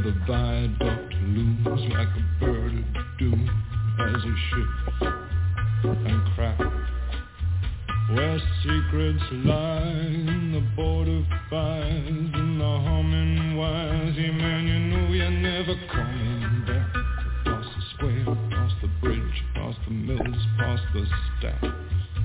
the viaduct looms like a bird of doom as he shifts and cracks. Where secrets lie in the border fires and the humming wires. Yeah, man, you know you're never coming back. Across the square, across the bridge, across the mills, past the stacks.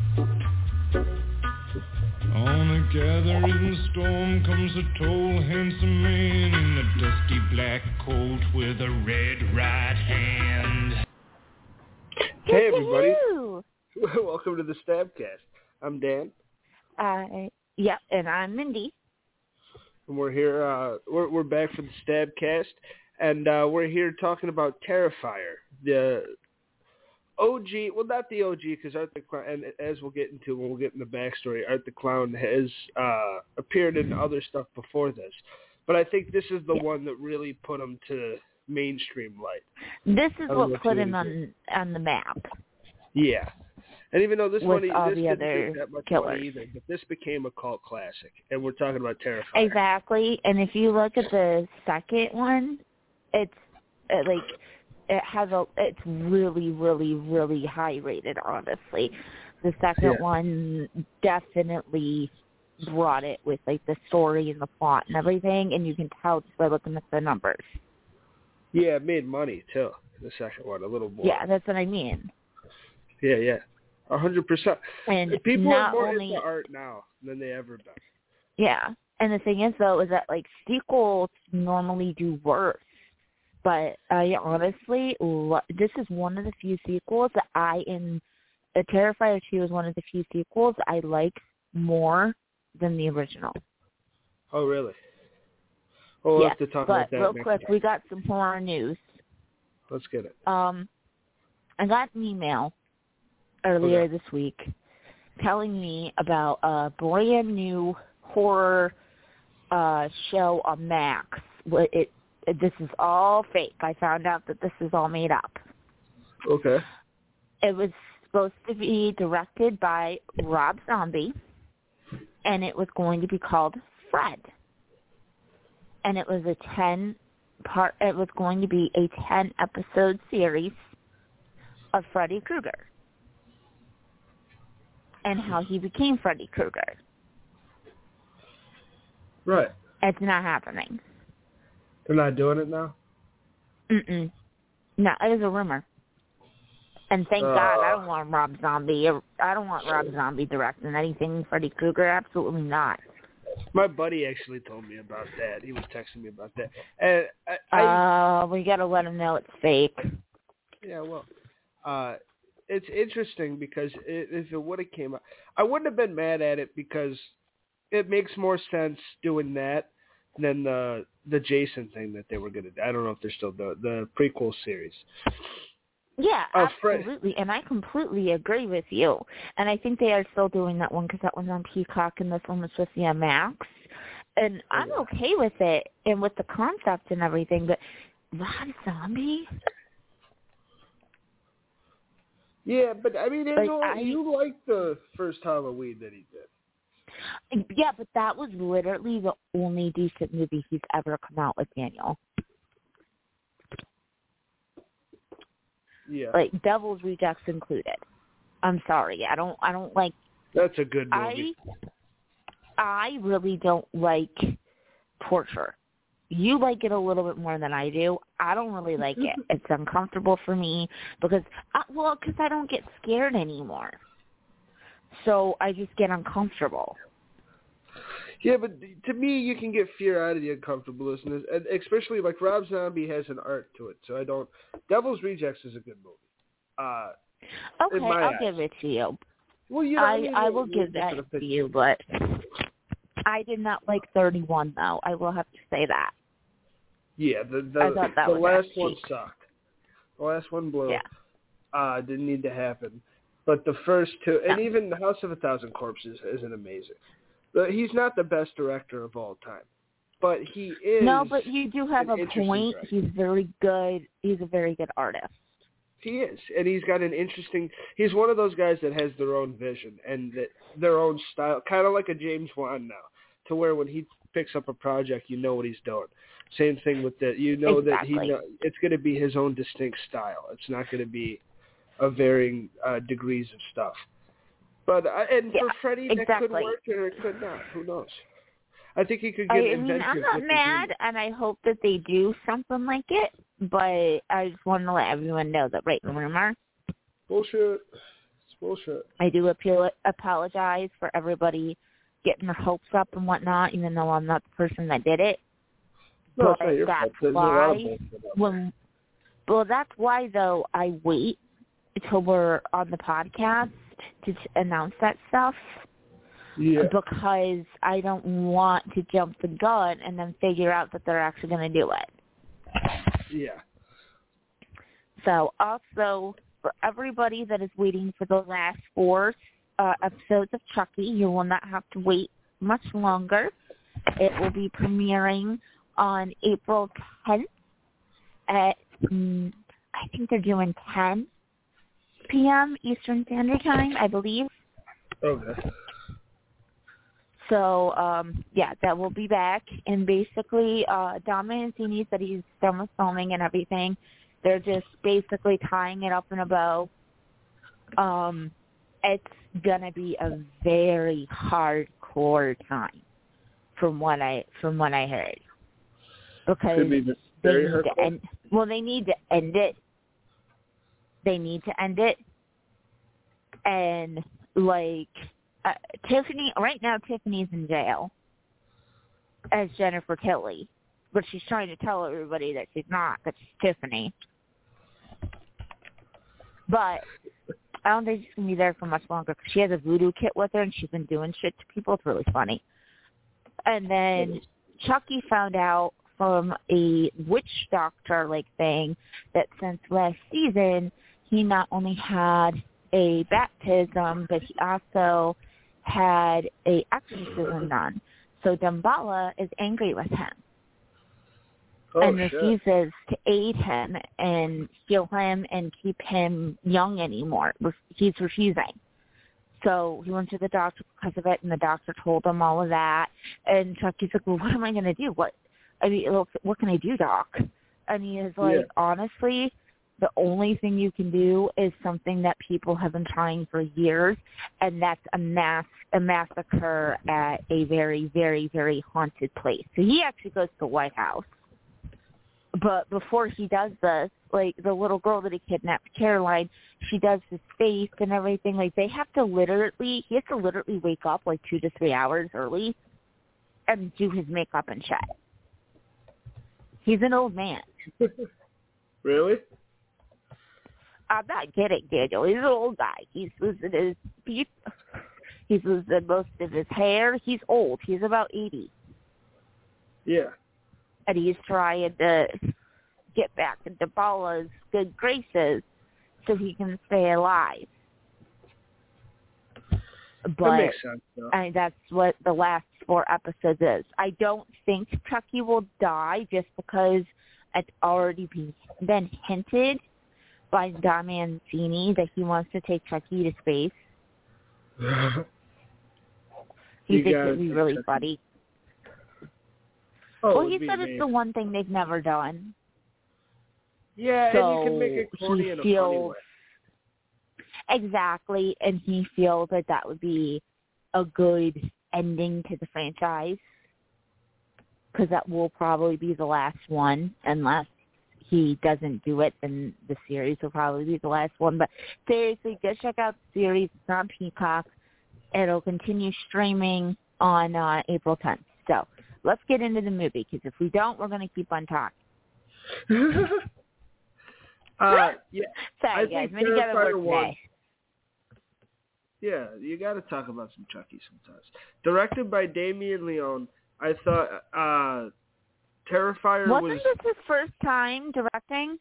On a gathering storm comes a tall, handsome man in a dusty black coat with a red right hand. Hey, everybody. Welcome to the Stabcast. I'm Dan. Yeah, and I'm Mindy. And we're here, we're back for the Stabcast, and we're here talking about Terrifier, the OG, well, not the OG, because Art the Clown, and as we'll get into when we'll get in the backstory, Art the Clown has appeared in other stuff before this. But I think this is the one that really put him to mainstream light. This is what put him on the map. Yeah. And even though this with one, all this the didn't other get that much killers. money either, but this became a cult classic, and we're talking about Terrifier. Exactly, and if you look at the second one, it's it's really, really, really high rated. Honestly, the second one definitely brought it with like the story and the plot and everything, and you can tell just by looking at the numbers. Yeah, it made money too. The second one, a little more. Yeah, that's what I mean. Yeah. 100%. And people are more into art now than they ever been. Yeah, and the thing is, though, is that like sequels normally do worse. But I honestly, this is one of the few sequels that Terrifier 2 is one of the few sequels I like more than the original. Oh, really? Well, we'll have to talk about that real next quick, time. we got some horror news. Let's get it. I got an email earlier this week telling me about a brand new horror show on Max. This is all fake. I found out that this is all made up. Okay. It was supposed to be directed by Rob Zombie, and it was going to be called Fred. And it was it was going to be a 10-episode series of Freddy Krueger and how he became Freddy Krueger. Right. It's not happening. They're not doing it now? Mm-mm. No, it was a rumor. And thank God I don't want Rob Zombie. I don't want Rob Zombie directing anything Freddy Krueger. Absolutely not. My buddy actually told me about that. He was texting me about that. And we got to let him know it's fake. Yeah, well, it's interesting because if it would have came out, I wouldn't have been mad at it because it makes more sense doing that than the Jason thing that they were going to do. I don't know if they're still the prequel series. Yeah, absolutely, and I completely agree with you. And I think they are still doing that one because that one's on Peacock and this one was supposed to be on Max. And I'm okay with it and with the concept and everything, but Rob Zombie? Yeah, but I mean, you liked the first Halloween that he did. Yeah, but that was literally the only decent movie he's ever come out with, Daniel. Yeah. Like Devil's Rejects included. I'm sorry, I don't like. That's a good movie. I really don't like torture. You like it a little bit more than I do. I don't really like it. It's uncomfortable for me because I don't get scared anymore. So I just get uncomfortable. Yeah, but to me, you can get fear out of the uncomfortableness, and especially like Rob Zombie has an art to it. So I don't. Devil's Rejects is a good movie. Okay, I'll give it to you. Well, I will give that to you, but I did not like 31 though. I will have to say that. Yeah, the last one sucked. The last one blew. Yeah. Didn't need to happen. But the first two, and even The House of a Thousand Corpses isn't amazing. He's not the best director of all time, but he is. No, but you do have a point. Director. He's very good. He's a very good artist. He is, and he's got an interesting. He's one of those guys that has their own vision and their own style, kind of like a James Wan now, to where when he picks up a project, you know what he's doing. Same thing with that. You know exactly. that it's going to be his own distinct style. It's not going to be a varying degrees of stuff. But for Freddie, exactly. that could work or it could not. Who knows? I think he could get inventive. I'm not mad, and I hope that they do something like it, but I just want to let everyone know that rumor. Bullshit. It's bullshit. I do apologize for everybody getting their hopes up and whatnot, even though I'm not the person that did it. No, but it's not your fault. There's why, a lot of bullshit. That's why, though, I wait until we're on the podcast to announce that stuff. Yeah. Because I don't want to jump the gun and then figure out that they're actually going to do it. Yeah. So also, for everybody that is waiting for the last 4 episodes of Chucky, you will not have to wait much longer. It will be premiering on April 10th at, I think they're doing 10 p.m. Eastern Standard Time, I believe. Okay. So, that will be back. And basically, Don Mancini said he's done with filming and everything. They're just basically tying it up in a bow. It's going to be a very hardcore time from what I heard. Because Could be very hardcore. They need to end it. They need to end it. And, Tiffany, right now Tiffany's in jail as Jennifer Tilly, but she's trying to tell everybody that she's not, that she's Tiffany. But I don't think she's going to be there for much longer because she has a voodoo kit with her and she's been doing shit to people. It's really funny. And then Chucky found out from a witch doctor thing that since last season he not only had a baptism, but he also had a exorcism done. So Damballa is angry with him and refuses to aid him and heal him and keep him young anymore. He's refusing. So he went to the doctor because of it, and the doctor told him all of that. And Chucky's like, well, what am I going to do? What can I do, Doc? And he is like, honestly, the only thing you can do is something that people have been trying for years, and that's a massacre at a very, very, very haunted place. So he actually goes to the White House. But before he does this, the little girl that he kidnapped, Caroline, she does his face and everything. He has to literally wake up 2 to 3 hours early and do his makeup and shit. He's an old man. Really? I'm not kidding, Daniel. He's an old guy. He's losing his teeth. He's losing most of his hair. He's old. He's about 80. Yeah. And he's trying to get back into Daballa's good graces so he can stay alive. But that makes sense, though. That's what the last 4 episodes is. I don't think Chucky will die just because it's already been hinted by Don Mancini that he wants to take Chucky to space. He thinks it'd be really funny. Well, he said it's the one thing they've never done. Yeah, so and you can make it corny in a funny way. Exactly, and he feels that would be a good ending to the franchise because that will probably be the last one unless he doesn't do it, then the series will probably be the last one. But seriously, go check out the series. It's on Peacock. It'll continue streaming on April 10th. So let's get into the movie, because if we don't, we're going to keep on talking. Yeah. Sorry, guys. I'm going to get over today. Yeah, you got to talk about some Chucky sometimes. Directed by Damien Leone, I thought Terrifier Wasn't this his first time directing?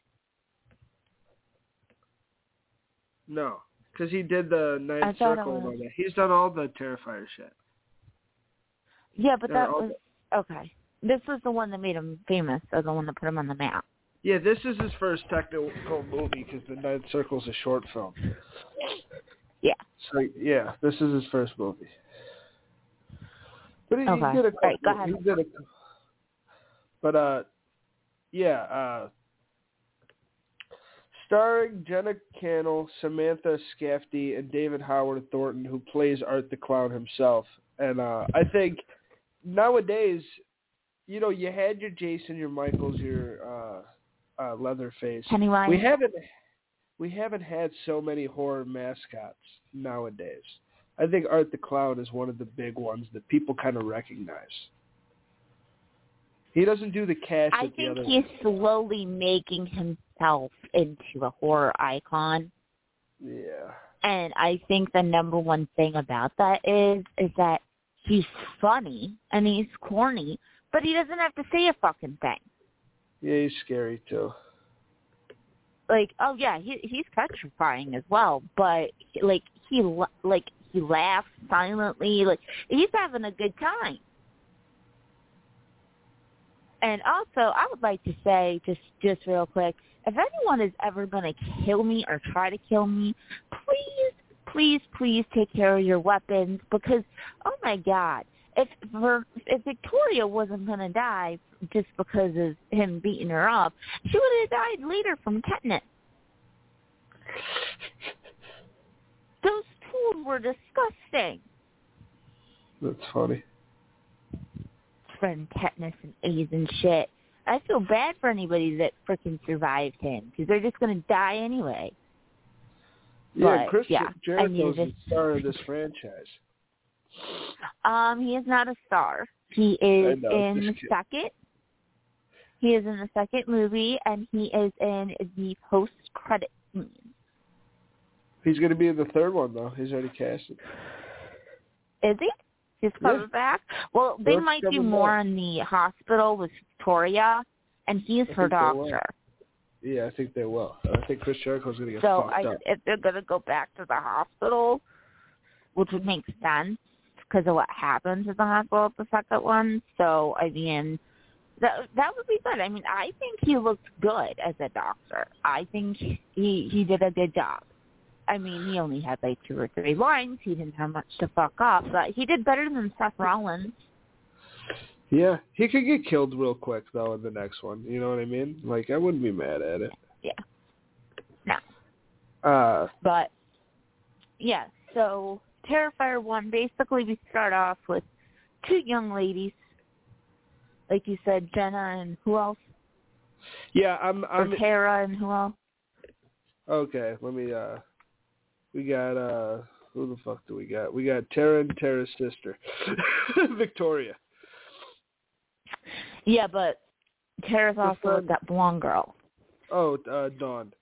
No, because he did the Ninth Circle and all that. He's done all the Terrifier shit. Yeah, but that was... Okay. This was the one that made him famous, or the one that put him on the map. Yeah, this is his first technical movie, because the Ninth Circle's a short film. Yeah. So, yeah, this is his first movie. But he did a couple. Right, go ahead. He did a. But yeah. Starring Jenna Cannell, Samantha Scafty, and David Howard Thornton, who plays Art the Clown himself. And I think nowadays, you had your Jason, your Michaels, your Leatherface. Pennywise. We haven't had so many horror mascots nowadays. I think Art the Clown is one of the big ones that people kind of recognize. He doesn't do the cast. I think he's slowly making himself into a horror icon. Yeah. And I think the number one thing about that is that he's funny and he's corny, but he doesn't have to say a fucking thing. Yeah, he's scary too. Like, oh yeah, he's petrifying as well, but he laughs silently, like he's having a good time. And also, I would like to say, just real quick, if anyone is ever going to kill me or try to kill me, please take care of your weapons, because, oh my God, if Victoria wasn't going to die just because of him beating her up, she would have died later from tetanus. Those tools were disgusting. That's funny. From tetanus and AIDS and shit. I feel bad for anybody that freaking survived him, because they're just going to die anyway. Yeah, but, Chris yeah, Jericho's the star of this franchise. He is not a star. He is in the second. He is in the second movie, and he is in the post-credit scene. He's going to be in the third one, though. He's already casted. Is he? He's coming back? Well, they might do more in the hospital with Victoria, and he's her doctor. Yeah, I think they will. I think Chris Jericho's going to get fucked up. If they're going to go back to the hospital, which would make sense because of what happens at the hospital at the second one. So, I mean, that would be good. I mean, I think he looked good as a doctor. I think he did a good job. I mean, he only had like 2 or 3 lines. He didn't have much to fuck up, but he did better than Seth Rollins. Yeah, he could get killed real quick, though, in the next one. You know what I mean? Like, I wouldn't be mad at it. Yeah. No. But, yeah, so Terrifier 1, basically we start off with 2 young ladies. Like you said, Jenna and who else? Yeah, Or Tara and who else? Okay, let me, we got, who the fuck do we got? We got Tara and Tara's sister, Victoria. Yeah, but Tara's also that blonde girl. Oh, Dawn.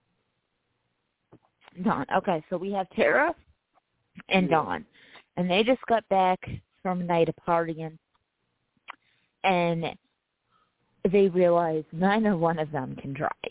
Dawn. Okay, so we have Tara and Dawn. And they just got back from a night of partying. And they realize neither one of them can drive.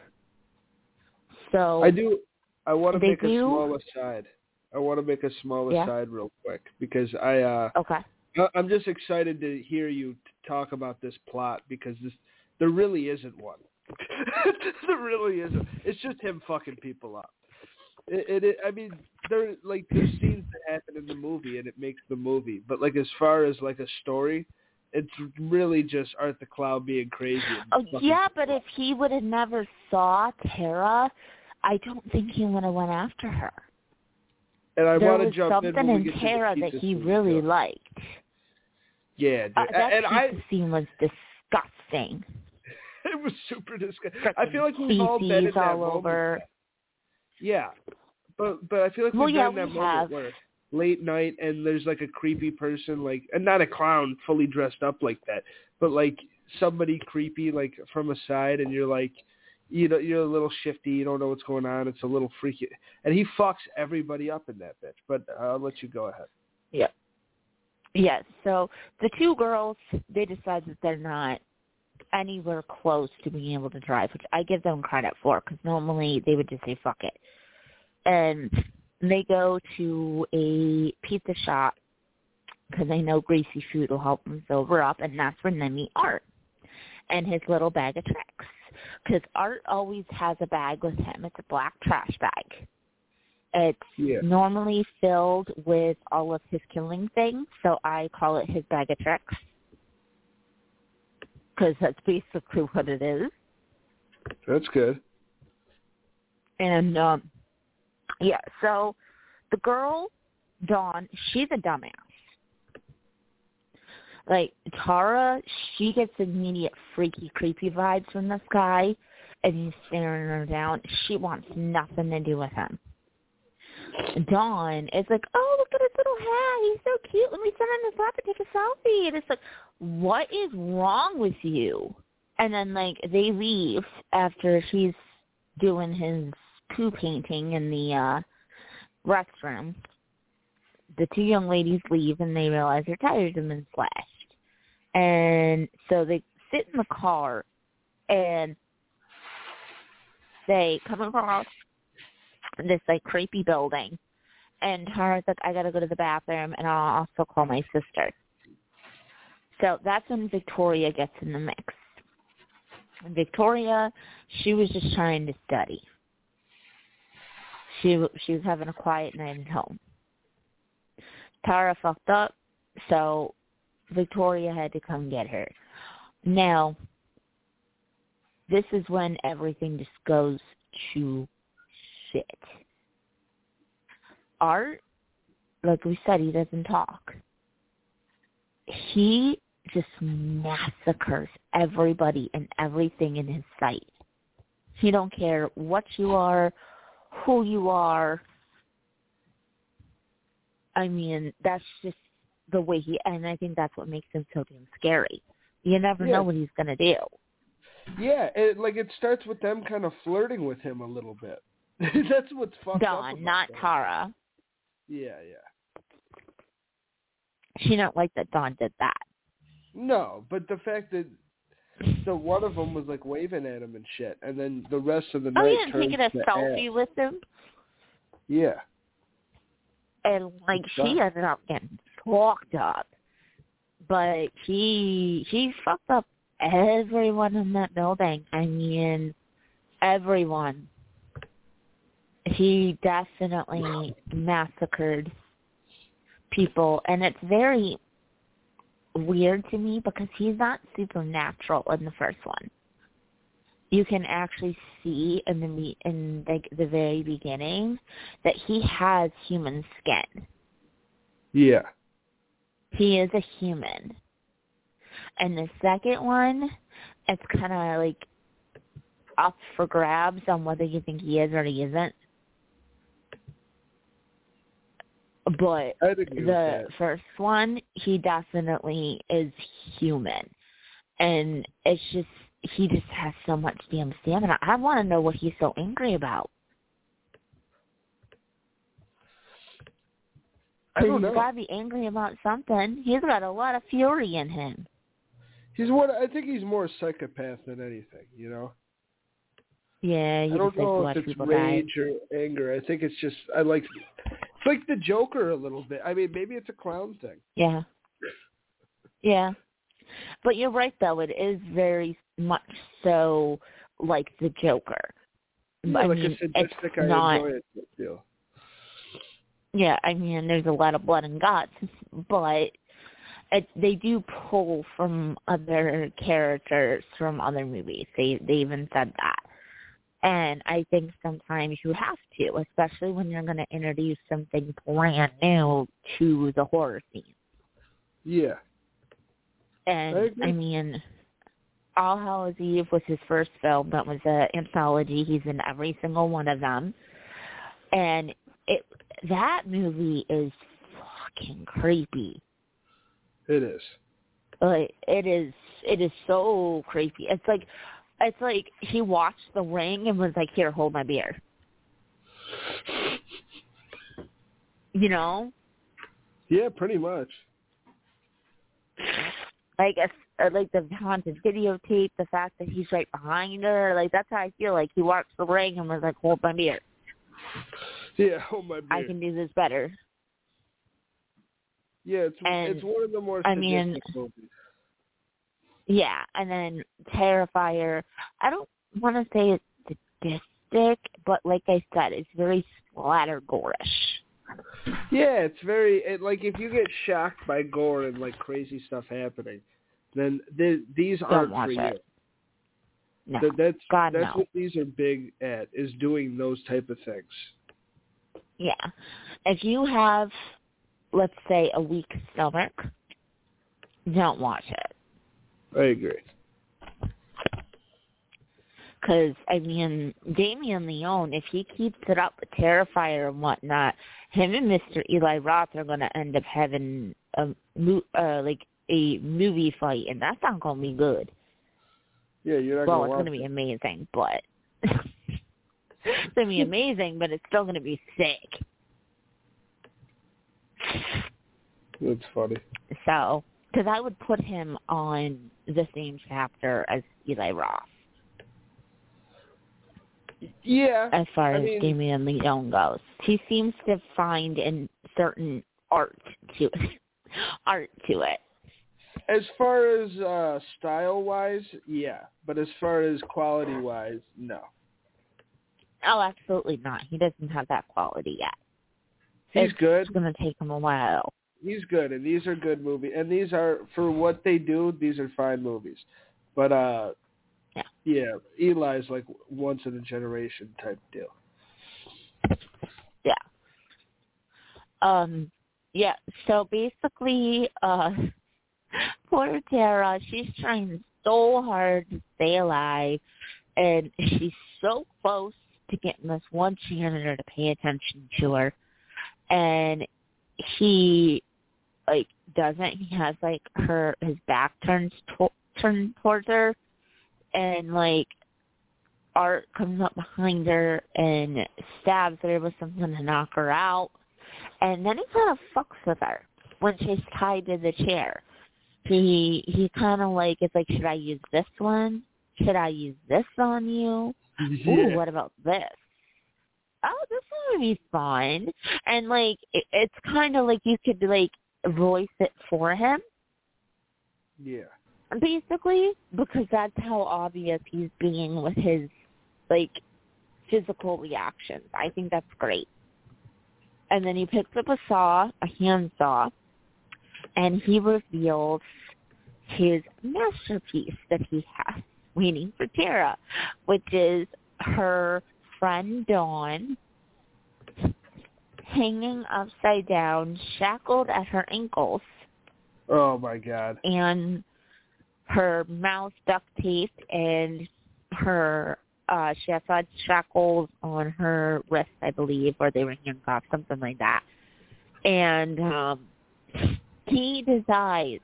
So I want to make a small aside. I want to make a small aside real quick because I'm just excited to hear you talk about this plot because there really isn't one. There really isn't. It's just him fucking people up. I mean, there's scenes that happen in the movie and it makes the movie, but like as far as like a story, it's really just Art the Clown being crazy. Oh yeah, but if he would have never saw Tara, I don't think he would have went after her. And I want to jump in. There was something in Tara that he really liked. Yeah, dude. That scene was disgusting. It was super disgusting. I feel like we've all been in that all moment. Over. Yeah, but I feel like we've been in that moment where late night and there's like a creepy person, like, and not a clown fully dressed up like that, but like somebody creepy like from a side, and you're like, you know, you're a little shifty, you don't know what's going on, it's a little freaky, and he fucks everybody up in that bitch. But I'll let you go ahead. Yeah. Yes. So the 2 girls, they decide that they're not anywhere close to being able to drive, which I give them credit for because normally they would just say fuck it. And they go to a pizza shop because they know greasy food will help them sober up, and that's when they meet Art and his little bag of tricks. Because Art always has a bag with him. It's a black trash bag. It's Yeah. normally filled with all of his killing things, so I call it his bag of tricks. Because that's basically what it is. That's good. And, yeah, so the girl, Dawn, she's a dumbass. Like, Tara, she gets immediate freaky, creepy vibes from this guy, and he's staring her down. She wants nothing to do with him. Dawn is like, oh, look at his little hat. He's so cute. Let me sit on his lap and take a selfie. And it's like, what is wrong with you? And then, like, they leave after he's doing his poo painting in the restroom. The two young ladies leave, and they realize their tires have been slashed. And so they sit in the car, and they come across this, like, creepy building. And Tara's like, I got to go to the bathroom, and I'll also call my sister. So that's when Victoria gets in the mix. And Victoria, she was just trying to study. She was having a quiet night at home. Tara fucked up, so Victoria had to come get her. Now, this is when everything just goes to shit. Art, like we said, he doesn't talk. He just massacres everybody and everything in his sight. He don't care what you are, who you are. I mean, that's just the way and I think that's what makes him so damn scary. You never know what he's going to do. Yeah, it starts with them kind of flirting with him a little bit. That's what's fucked up. Dawn, not Tara. Yeah. She don't like that Dawn did that. No, but the fact that one of them was like waving at him and shit, and then the rest of the night you didn't take a selfie ass. with him? Yeah. And, like, she ended up getting fucked up. But she fucked up everyone in that building. I mean, everyone. He definitely massacred people. And it's very weird to me because he's not supernatural in the first one. You can actually see in the very beginning that he has human skin. Yeah. He is a human. And the second one, it's kind of like up for grabs on whether you think he is or he isn't. But the first one, he definitely is human. And it's just, he just has so much damn stamina. I want to know what he's so angry about. I don't know. He's got to be angry about something. He's got a lot of fury in him. I think he's more psychopath than anything, you know? Yeah, I don't know if it's rage or anger. I think it's just, it's like the Joker a little bit. I mean, maybe it's a clown thing. Yeah. Yeah. But you're right, though. It is very much so like the Joker. Yeah, I like mean, a sadistic, it's not, enjoy it deal. Yeah, I mean, there's a lot of blood and guts, but they do pull from other characters from other movies. They even said that. And I think sometimes you have to, especially when you're going to introduce something brand new to the horror scene. Yeah. And, I mean, All Hallows Eve was his first film. That was an anthology. He's in every single one of them. And that movie is fucking creepy. It is. Like, it is so creepy. It's like he watched The Ring and was like, here, hold my beer. You know? Yeah, pretty much. Like the haunted videotape, the fact that he's right behind her, like that's how I feel. Like he watched The Ring and was like, hold my beer. Yeah, hold my beer. I can do this better. Yeah, it's one of the more sadistic movies. Yeah, and then Terrifier. I don't want to say it's but like I said, it's very splatter-gore-ish. Yeah, it's very like if you get shocked by gore and like crazy stuff happening, then these aren't for you. No, That's no. what these are big at, is doing those type of things. Yeah. If you have, let's say, a weak stomach, don't watch it. I agree. Because, I mean, Damien Leone, if he keeps it up with Terrifier and whatnot, him and Mr. Eli Roth are going to end up having a movie fight, and that's not going to be good. Yeah, you're not well, going to it's going to be amazing, but it's going to be amazing, but it's still going to be sick. That's funny. So, because I would put him on the same chapter as Eli Roth. Yeah. As far as Damien Leone goes. He seems to find in certain art to it. As far as style-wise, yeah. But as far as quality-wise, no. Oh, absolutely not. He doesn't have that quality yet. He's good. It's going to take him a while. He's good, and these are good movies. And these are, for what they do, these are fine movies. But, yeah, Eli's like once-in-a-generation type deal. Yeah. Yeah, so basically, poor Tara, she's trying so hard to stay alive, and she's so close to getting this one janitor to pay attention to her, and he, like, doesn't. He has, like, his back turned towards her, and, like, Art comes up behind her and stabs her with something to knock her out, and then he kind of fucks with her when she's tied to the chair. He kind of like, it's like, should I use this one? Should I use this on you? Yeah. Ooh, what about this? Oh, this would be fun. And, like, it's kind of like you could, like, voice it for him. Yeah. Basically, because that's how obvious he's being with his, like, physical reactions. I think that's great. And then he picks up a saw, a hand saw, and he reveals his masterpiece that he has waiting for Tara, which is her friend Dawn hanging upside down, shackled at her ankles. Oh, my God. And her mouth duct taped, and her she has shackles on her wrists, I believe, or they were handcuffed, something like that. And he decides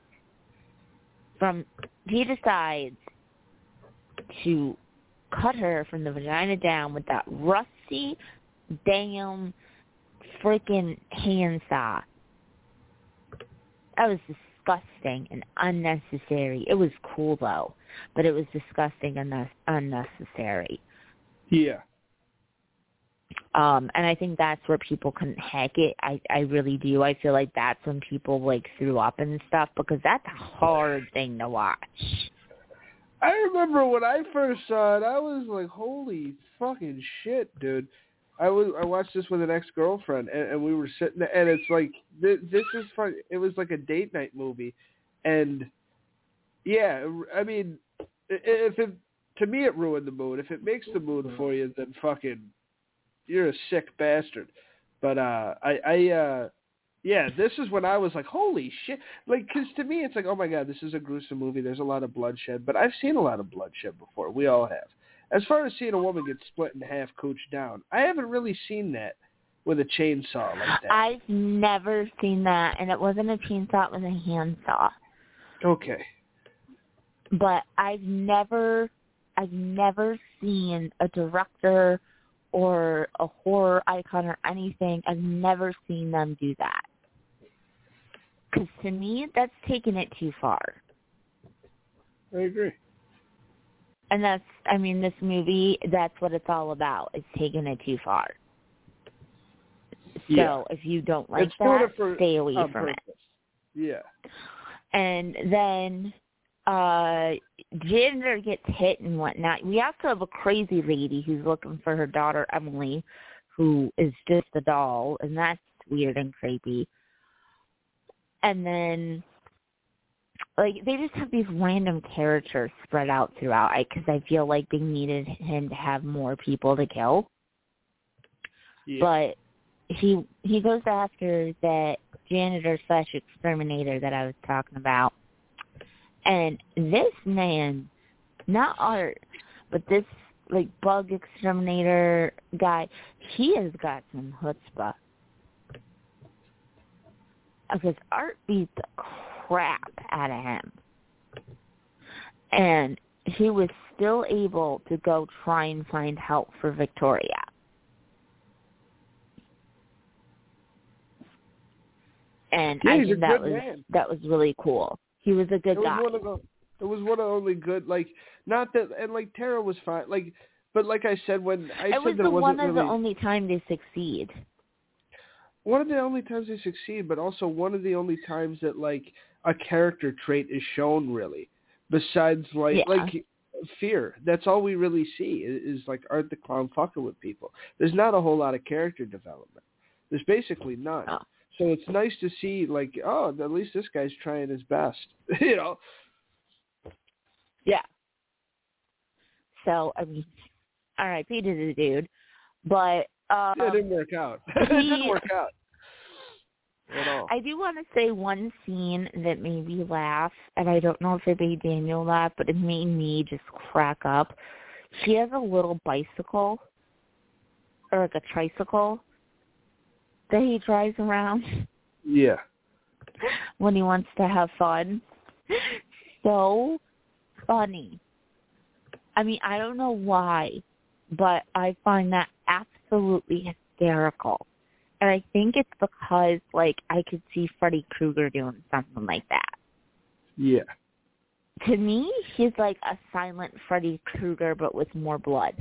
to cut her from the vagina down with that rusty damn freaking handsaw. That was disgusting and unnecessary. It was cool, though, but it was disgusting and unnecessary. Yeah. And I think that's where people couldn't hack it. I really do. I feel like that's when people, like, threw up and stuff, because that's a hard thing to watch. I remember when I first saw it, I was like, holy fucking shit, dude. I watched this with an ex-girlfriend, and we were sitting there, and it's like, this is fun. It was like a date night movie, and, yeah, I mean, to me it ruined the mood. If it makes the mood for you, then fucking, you're a sick bastard. But, yeah, this is when I was like, holy shit. Like, because to me, it's like, oh, my God, this is a gruesome movie. There's a lot of bloodshed. But I've seen a lot of bloodshed before. We all have. As far as seeing a woman get split in half, coached down, I haven't really seen that with a chainsaw like that. I've never seen that, and it wasn't a chainsaw. It was a handsaw. Okay. But I've never seen a director or a horror icon or anything. I've never seen them do that. Because to me, that's taking it too far. I agree. And that's, I mean, this movie, that's what it's all about. It's taking it too far. So if you don't like that, stay away from it. Yeah. And then Janitor gets hit and whatnot. We also have a crazy lady who's looking for her daughter, Emily, who is just a doll, and that's weird and creepy. And then, like, they just have these random characters spread out throughout, because I feel like they needed him to have more people to kill. Yeah. But he goes after that janitor/exterminator that I was talking about. And this man, not Art, but this, like, bug exterminator guy, he has got some chutzpah. Because Art beat the crap out of him. And he was still able to go try and find help for Victoria. And yeah, I he's think that was really cool. He was a good guy. It was one of the only good, like, not that, and, like, Tara was fine, like, but like I said, when I said was that it wasn't one of really, the only time they succeed. one of the only times they succeed, but also one of the only times that, like, a character trait is shown, really, besides, like, fear. That's all we really see is like, Art the Clown fucking with people. There's not a whole lot of character development. There's basically none. Oh. So it's nice to see, like, oh, at least this guy's trying his best, you know? Yeah. So, I mean, R.I.P. to the dude. But, yeah, it didn't work out. It didn't work out at all. I do want to say one scene that made me laugh, and I don't know if it made Daniel laugh, but it made me just crack up. She has a little bicycle, or like a tricycle, that he drives around. Yeah. When he wants to have fun. So funny. I mean, I don't know why, but I find that absolutely hysterical. And I think it's because, like, I could see Freddy Krueger doing something like that. Yeah. To me, he's like a silent Freddy Krueger, but with more blood.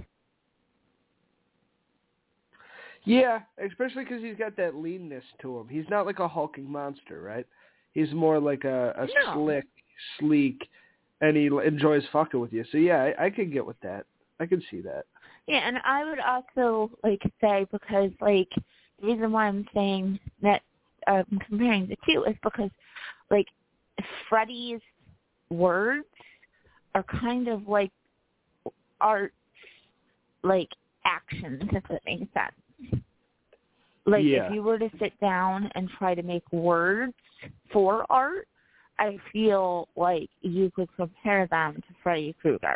Yeah, especially because he's got that leanness to him. He's not like a hulking monster, right? He's more like a slick, sleek, and he enjoys fucking with you. So, yeah, I could get with that. I could see that. Yeah, and I would also, like, say, because, like, the reason why I'm saying that I'm comparing the two is because, like, Freddy's words are kind of like Art's, like, actions, if that makes sense. Like, if you were to sit down and try to make words for Art, I feel like you could compare them to Freddy Krueger.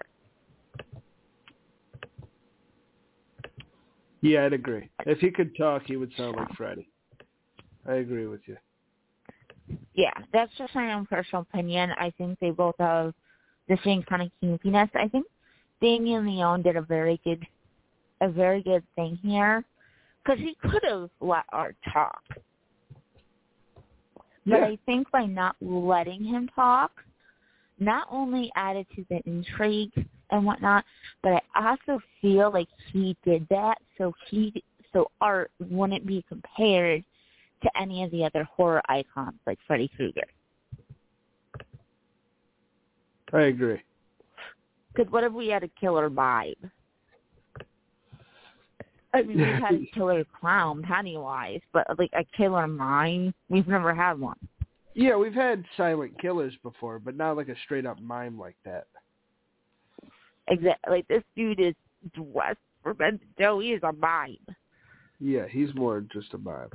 Yeah, I'd agree. If he could talk, he would sound like Freddy. I agree with you. Yeah, that's just my own personal opinion. I think they both have the same kind of kinkiness. I think Damien Leone did a very good thing here, because he could have let Art talk. But I think by not letting him talk, not only added to the intrigue and whatnot, but I also feel like he did that so Art wouldn't be compared to any of the other horror icons like Freddy Krueger. I agree. Because what if we had a killer vibe? I mean, we've had a killer clown, Pennywise, but like a killer mime, we've never had one. Yeah, we've had silent killers before, but not like a straight-up mime like that. Exactly. Like, this dude is dressed for Ben Joe. He is a mime. Yeah, he's more just a mime.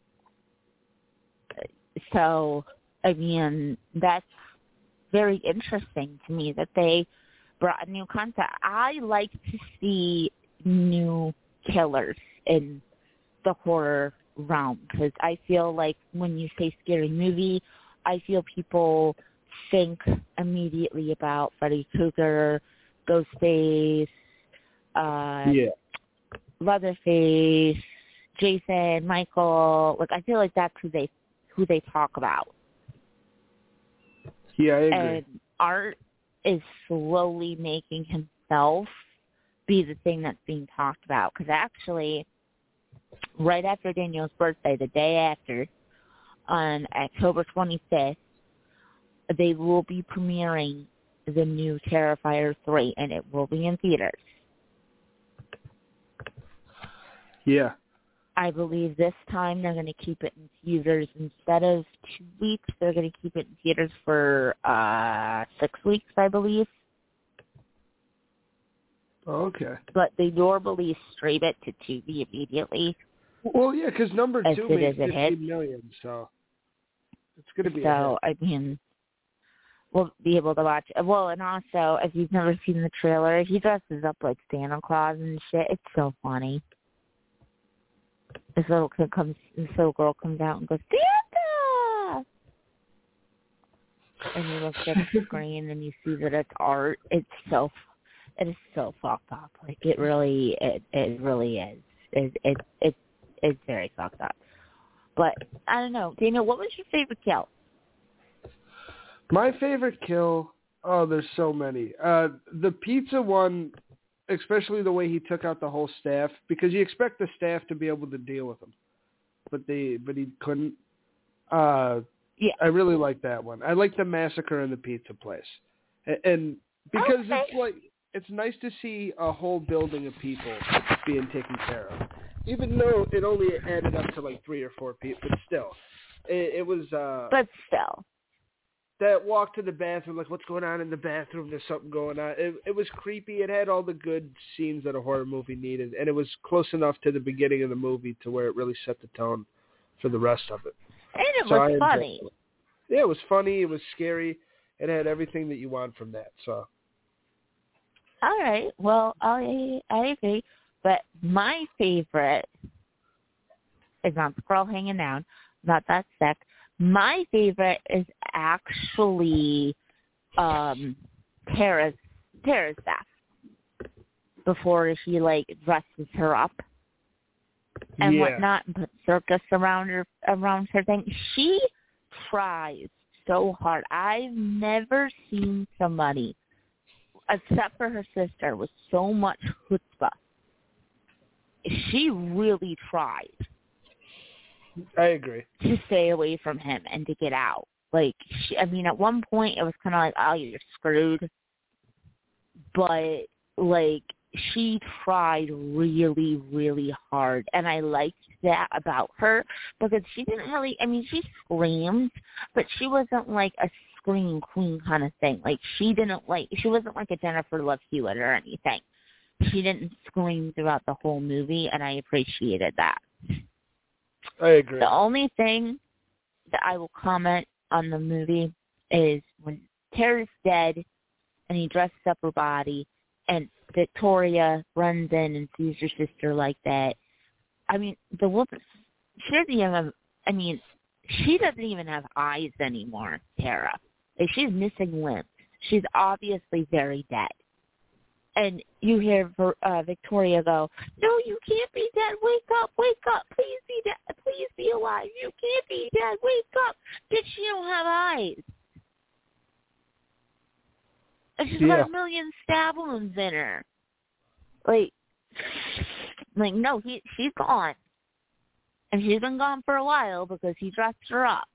So, I mean, that's very interesting to me that they brought a new concept. I like to see new killers in the horror realm, because I feel like when you say scary movie, I feel people think immediately about Freddy Krueger, Ghostface, Leatherface, Jason, Michael. Like, I feel like that's who they talk about. Yeah, I agree. And Art is slowly making himself be the thing that's being talked about. Because actually, right after Daniel's birthday, the day after, on October 25th, they will be premiering the new Terrifier 3, and it will be in theaters. Yeah. I believe this time they're going to keep it in theaters. Instead of 2 weeks, they're going to keep it in theaters for 6 weeks, I believe. Okay. But they normally stream it to TV immediately. Well, yeah, because number 2 made $15 million, so it's going to be a hit. I mean, we'll be able to watch it. Well, and also, if you've never seen the trailer, he dresses up like Santa Claus and shit. It's so funny. This little girl comes out and goes, Santa! And you look at the screen and you see that it's art. It is so fucked up. Like, it really is. It's very fucked up. But, I don't know. Daniel, what was your favorite kill? My favorite kill, there's so many. The pizza one, especially the way he took out the whole staff, because you expect the staff to be able to deal with him, but he couldn't. Yeah. I really like that one. I like the massacre in the pizza place, and because it's nice to see a whole building of people being taken care of, even though it only added up to like 3 or 4 people, but still, it was. But still. That walk to the bathroom, like, what's going on in the bathroom? There's something going on. It was creepy. It had all the good scenes that a horror movie needed, and it was close enough to the beginning of the movie to where it really set the tone for the rest of it. And it was funny. Yeah, it was funny. It was scary. It had everything that you want from that. So. All right. Well, I agree. But my favorite is not the girl hanging down, not that sick. My favorite is actually Tara's death before she dresses her up and whatnot and puts circus around her thing. She tries so hard. I've never seen somebody, except for her sister, with so much chutzpah. She really tried. I agree. To stay away from him and to get out. At one point it was kind of like, oh, you're screwed. But, she tried really, really hard. And I liked that about her because she didn't really, she screamed, but she wasn't like a scream queen kind of thing. She wasn't like a Jennifer Love Hewitt or anything. She didn't scream throughout the whole movie, and I appreciated that. I agree. The only thing that I will comment on the movie is when Tara's dead and he dresses up her body and Victoria runs in and sees her sister like that. The woman, she doesn't even have eyes anymore, Tara. She's missing limbs. She's obviously very dead. And you hear Victoria go, no, you can't be dead. Wake up. Please be dead. Please be alive. You can't be dead. Wake up. Bitch, she don't have eyes. And she's got 1 million stab wounds in her. No, she's gone. And she's been gone for a while because he dressed her up.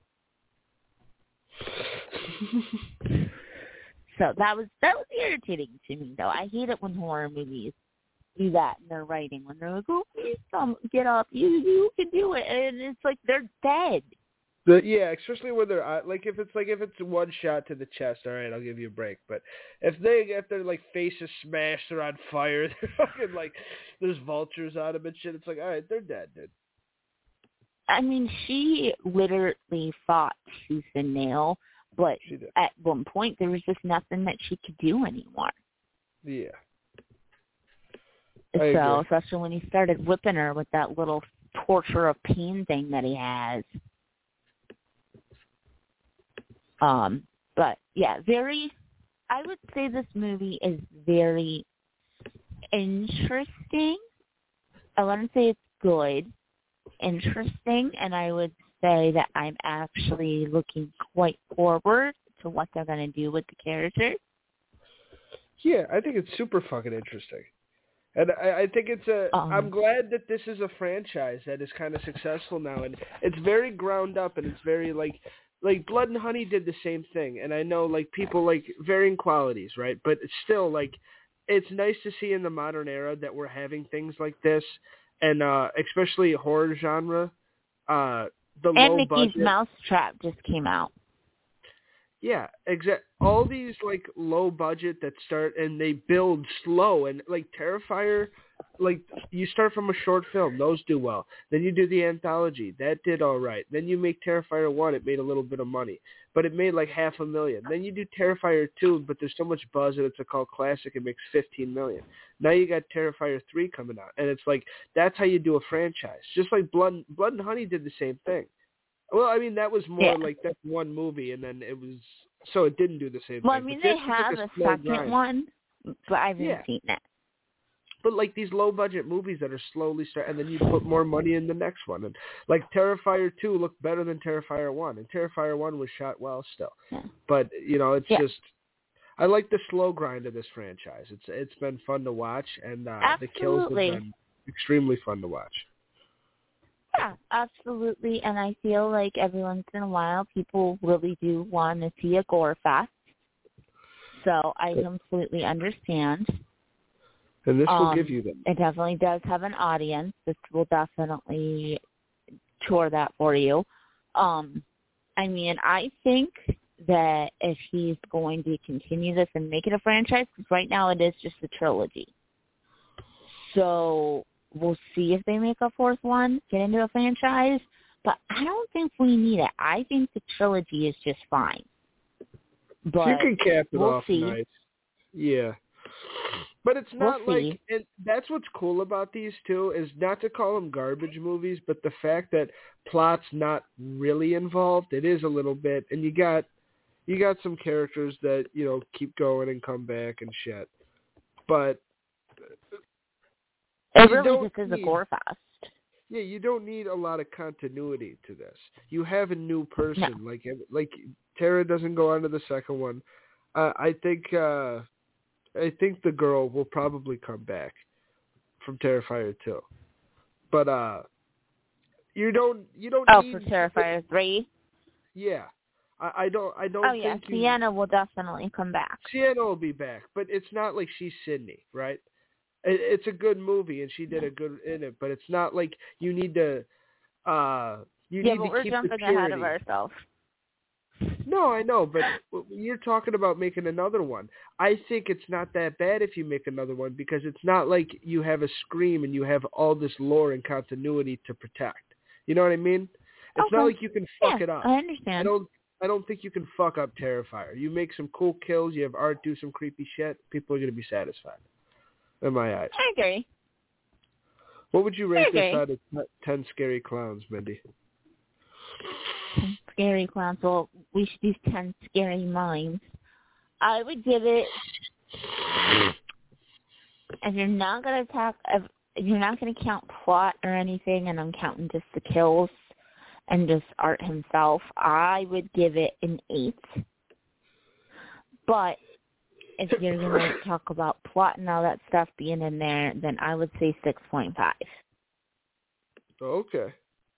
So that was irritating to me, though. I hate it when horror movies do that in their writing, when they're like, oh, please get up, you can do it, and it's like they're dead. Especially when they're if it's one shot to the chest, all right, I'll give you a break. But if their faces smashed, they're on fire, they're fucking there's vultures on them and shit. It's like, all right, they're dead, dude. She literally fought tooth and nail. But at one point, there was just nothing that she could do anymore. Yeah. So, especially when he started whipping her with that little torture of pain thing that he has. But, yeah, I would say this movie is very interesting. I wouldn't say it's good. Interesting, and I would say that I'm actually looking quite forward to what they're going to do with the characters. Yeah, I think it's super fucking interesting. And I think it's I'm glad that this is a franchise that is kind of successful now. And it's very ground up, and it's very, like Blood and Honey did the same thing, and I know like people like varying qualities, right? But it's still like it's nice to see in the modern era that we're having things like this, and especially horror genre. The And low Mickey's budget. Mousetrap just came out. Yeah, all these like low budget that start and they build slow, and like Terrifier, like you start from a short film, those do well. Then you do the anthology, that did all right. Then you make Terrifier 1, it made a little bit of money, but it made like $500,000. Then you do Terrifier 2, but there's so much buzz that it's a cult classic, it makes $15 million. Now you got Terrifier 3 coming out, and it's like that's how you do a franchise. Just like Blood and Honey did the same thing. Well, I mean, that was more like that's one movie, and then it was so it didn't do the same Well, thing. I mean, But they this was have like a slow second grind. one, but I haven't seen it. But like these low budget movies that are slowly and then you put more money in the next one, and like Terrifier 2 looked better than Terrifier 1, and Terrifier 1 was shot well still. Yeah. But it's just I like the slow grind of this franchise. It's been fun to watch, and the kills have been extremely fun to watch. Yeah, absolutely. And I feel like every once in a while people really do want to see a gore fest. So I completely understand. And this will give you them. It definitely does have an audience. This will definitely tour that for you. I mean, I think that if he's going to continue this and make it a franchise, because right now it is just a trilogy. So we'll see if they make a fourth one, get into a franchise. But I don't think we need it. I think the trilogy is just fine. But you can cap it we'll off see. nice. Yeah. But it's not we'll like, and that's what's cool about these two, is not to call them garbage movies, but the fact that plot's not really involved. It is a little bit, and you got some characters that, keep going and come back and shit. But it really just is a gore fest. Yeah, you don't need a lot of continuity to this. You have a new person. No. Like Tara doesn't go on to the second one. I think the girl will probably come back from Terrifier 2. But you don't need for Terrifier 3? Yeah. I don't think Sienna will definitely come back. Sienna will be back, but it's not like she's Sydney, right? It's a good movie, and she did a good in it, but it's not like you need to. You need to we're keep jumping the purity. ahead of ourselves. No, I know, but you're talking about making another one. I think it's not that bad if you make another one, because it's not like you have a Scream and you have all this lore and continuity to protect. You know what I mean? It's not like you can fuck it up. I understand. I don't think you can fuck up Terrifier. You make some cool kills, you have art do some creepy shit, people are going to be satisfied. In my eyes. I agree. What would you rate this out of 10 scary clowns, Mindy? 10 scary clowns. Well, we should use 10 scary minds. I would give it. If you're not gonna count plot or anything, and I'm counting just the kills and just Art himself, I would give it an 8. But if you're going to talk about plot and all that stuff being in there, then I would say 6.5. Okay.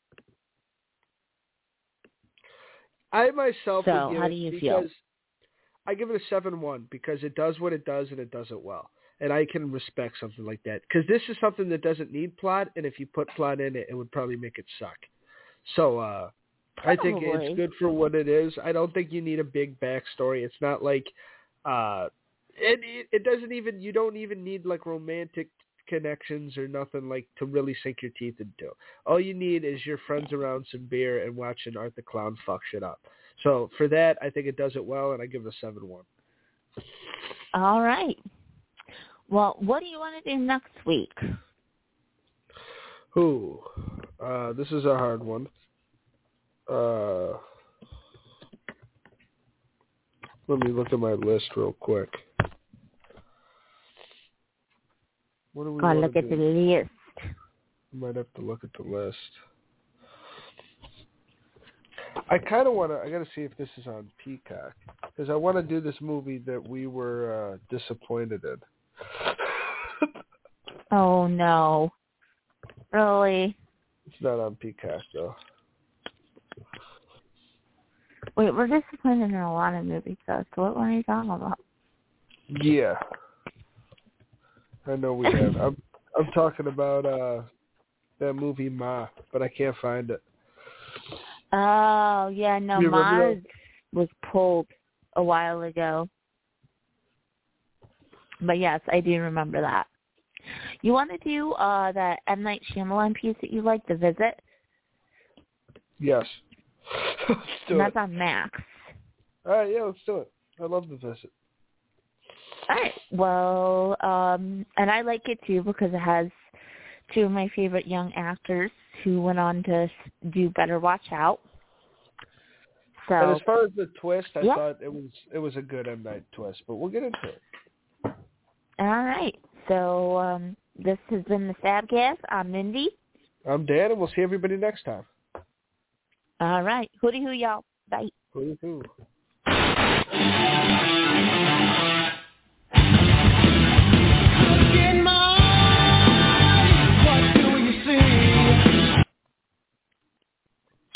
I myself would give how do you feel? I give it a 7.1 because it does what it does and it does it well. And I can respect something like that. Because this is something that doesn't need plot, and if you put plot in it, it would probably make it suck. So I think it's good for what it is. I don't think you need a big backstory. It's not like... It doesn't even, you don't even need like romantic connections or nothing like to really sink your teeth into. All you need is your friends around some beer and watching Art the Clown fuck shit up. So for that, I think it does it well, and I give it a 7.1. All right. Well, what do you want to do next week? This is a hard one. Let me look at my list real quick. What do we want to look at the list. Might have to look at the list. I kind of want to. I got to see if this is on Peacock, because I want to do this movie that we were disappointed in. Oh no! Really? It's not on Peacock though. Wait, we're disappointed in a lot of movies, though. So what are you talking about? Yeah. I know we have. I'm talking about that movie Ma, but I can't find it. Oh, yeah, no, You remember Ma was pulled a while ago. But yes, I do remember that. You want to do that M. Night Shyamalan piece that you like, The Visit? Yes. Let's do That's it. on Max. All right, yeah, let's do it. I love The Visit. All right. Well, and I like it too because it has two of my favorite young actors who went on to do Better Watch Out. So, And as far as the twist, I yeah. thought it was a good M. Night twist, but we'll get into it. All right. So this has been the Stabcast. I'm Mindy. I'm Dan, and we'll see everybody next time. All right. Hooty hoo, y'all. Bye. Hoo-hoo.